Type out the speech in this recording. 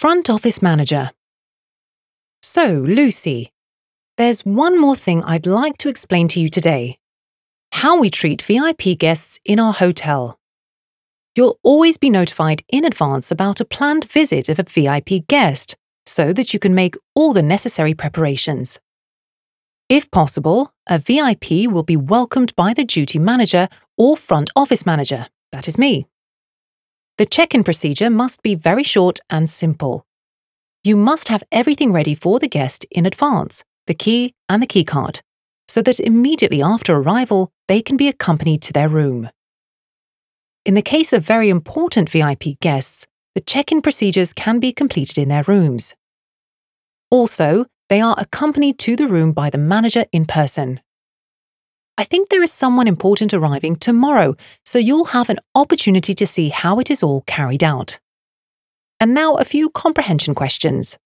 Front office manager. So, Lucy, there's one more thing I'd like to explain to you today. How we treat VIP guests in our hotel. You'll always be notified in advance about a planned visit of a VIP guest so that you can make all the necessary preparations. If possible, a VIP will be welcomed by the duty manager or front office manager, that is me. The check-in procedure must be very short and simple. You must have everything ready for the guest in advance, the key and the key card, so that immediately after arrival they can be accompanied to their room. In the case of very important VIP guests, the check-in procedures can be completed in their rooms. Also, they are accompanied to the room by the manager in person. I think there is someone important arriving tomorrow, so you'll have an opportunity to see how it is all carried out. And now a few comprehension questions.